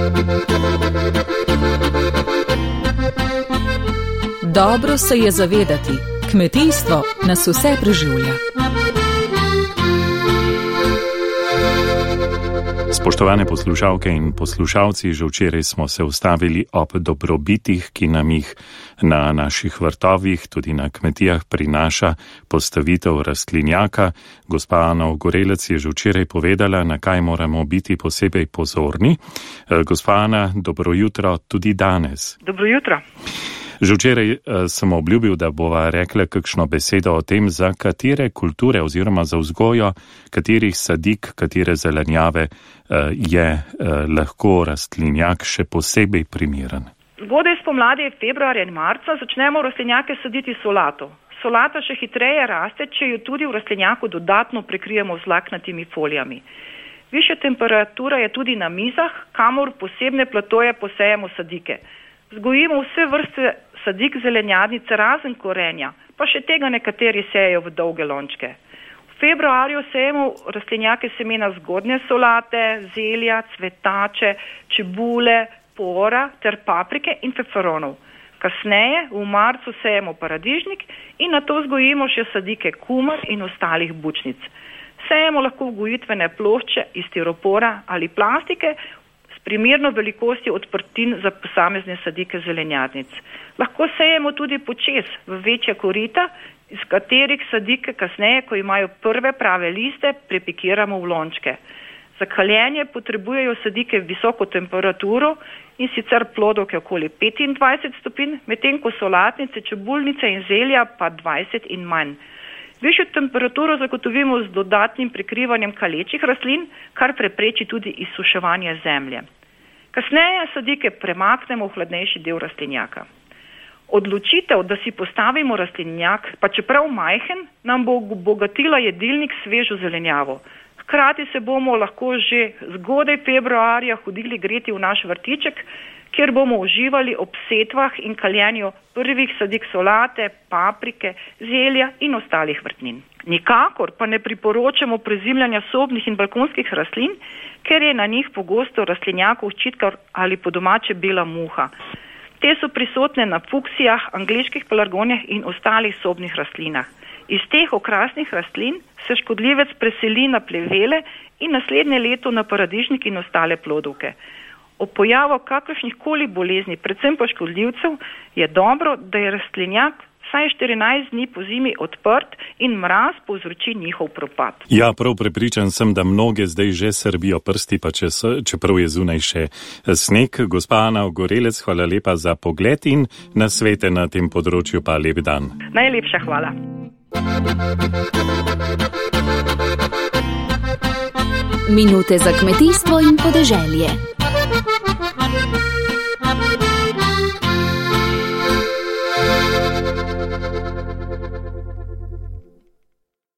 Dobro se je zavedati, kmetijstvo nas vse preživlja. Spoštovane poslušalke in poslušalci, že včeraj smo se ustavili ob dobrobitih, ki nam jih na naših vrtovih, tudi na kmetijah prinaša postavitev rastlinjaka. Gospa Ana Ogorelec je že včeraj povedala, na kaj moramo biti posebej pozorni. Gospa Ana, dobro jutro tudi danes. Dobro jutro. Že včeraj sem obljubil, da bova rekla kakšno besedo o tem, za katere kulture oziroma za vzgojo, katerih sadik, katere zelenjave je lahko rastlinjak še posebej primeren. Zgodaj spomladi, februarja in marca, začnemo rastlinjake saditi solato. Solata še hitreje raste, če jo tudi v rastlinjaku dodatno prekrijemo z laknatimi folijami. Višja temperatura je tudi na mizah, kamor posebne platoje posejemo sadike. Vzgojimo vse vrste sadik zelenjadnice razen korenja, pa še tega nekateri sejejo v dolge lončke. V februarju sejemo rastlinjake semena zgodnje solate, zelja, cvetače, čebule, pora ter paprike in feferonov. Kasneje, v marcu, sejemo paradižnik in nato vzgojimo še sadike kumar in ostalih bučnic. Sejemo lahko vzgojitvene plošče iz stiropora ali plastike, primerno velikosti odprtin za posamezne sadike zelenjadnic. Lahko sejemo tudi počez v večja korita, iz katerih sadike kasneje, ko imajo prve prave liste, prepikiramo v lončke. Za kaljenje potrebujejo sadike visoko temperaturo in sicer plodovke okoli 25 stopinj, medtem ko solatnice, čebulnice in zelja pa 20 in manj. Višjo temperaturo zagotovimo z dodatnim prekrivanjem kalečih rastlin, kar prepreči tudi izsuševanje zemlje. Kasneje sadike premaknemo v hladnejši del rastlinjaka. Odločitev, da si postavimo rastlinjak, pa čeprav majhen, nam bo obogatila jedilnik svežo zelenjavo. Hkrati se bomo lahko že zgodaj februarja hodili greti v naš vrtiček, kjer bomo uživali ob setvah in kaljenju prvih sadik solate, paprike, zelja in ostalih vrtnin. Nikakor pa ne priporočamo prezimljanja sobnih in balkonskih rastlin, ker je na njih pogosto rastlinjakov ščitkar ali po domače bela muha. Te so prisotne na fuksijah, angleških pelargonijah in ostalih sobnih rastlinah. Iz teh okrasnih rastlin se škodljivec preseli na plevele in naslednje leto na paradižnik in ostale plodovke. Ob pojavu kakršnih koli bolezni, predvsem pa škodljivcev, je dobro, da je rastlinjak vsaj 14 dni po zimi odprt in mraz povzroči njihov propad. Ja, prav prepričan sem, da mnoge zdaj že srbijo prsti, pa čeprav je zunaj še sneg. Gospa Ana Ogorelec, hvala lepa za pogled in nasvete na tem področju, pa lep dan. Najlepša hvala. Minute za kmetijstvo in podeželje.